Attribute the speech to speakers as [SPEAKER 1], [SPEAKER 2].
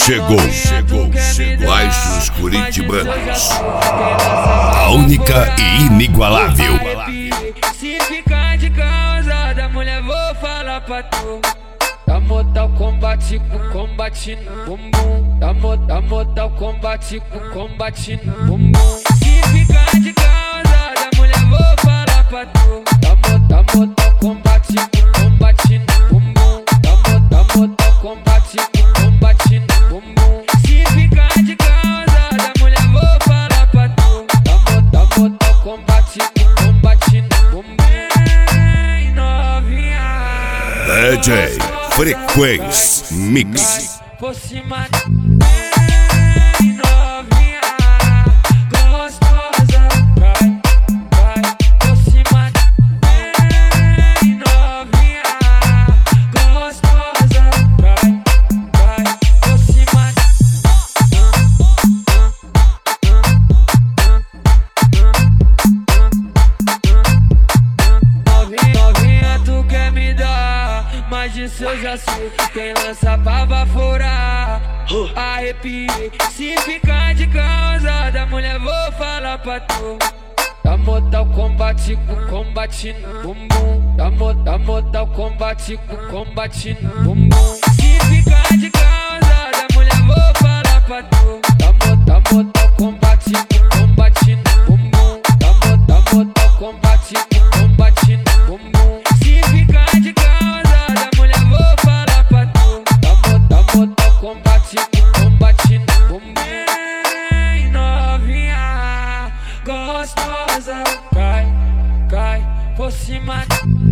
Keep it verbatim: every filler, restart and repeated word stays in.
[SPEAKER 1] Chegou, chegou, chegou. Baixos Curitibanos. A única e inigualável.
[SPEAKER 2] Se ficar de causada, mulher, vou falar pra tu. Da Mortal Kombat com combate no bumbum. Da, mo, da Mortal Kombat com combate no bumbum. Se ficar de causada, mulher, vou falar pra tu. Da, mo, da Mortal Kombat com combate no bumbum. Da, mo, da Mortal Kombat com combate no bumbum. Se ficar de causada, mulher, vou falar pra tu. Da, mo, da Mortal Kombat com combate no bumbum. Ei, novinha,
[SPEAKER 1] D J Frequência Mix.
[SPEAKER 2] por cima, ei, novinha, gostosa, vai, vai, por cima, ei, novinha, gostosa, vai, vai, por cima. Novinha, novinha, tu quer me dar, mas disso eu já sei. Quem lança pra baforar, arrepiei. Se ficar de causada, mulher, vou falar pra tu. Da Mortal Kombat com combate no bumbum. Da, mo, da Mortal Kombat com combate no bumbum. Se ficar de causada, mulher, vou falar pra tu. Da, mo, da Mortal Kombat com combate no bumbum. Da, mo, da Mortal Kombat com combate no bumbum. Se ficar de causada, mulher, vou falar pra tu. Da, mo, da Mortal Kombat com combate no bumbum. Ei, novinha, gostosa, cai, cai por cima.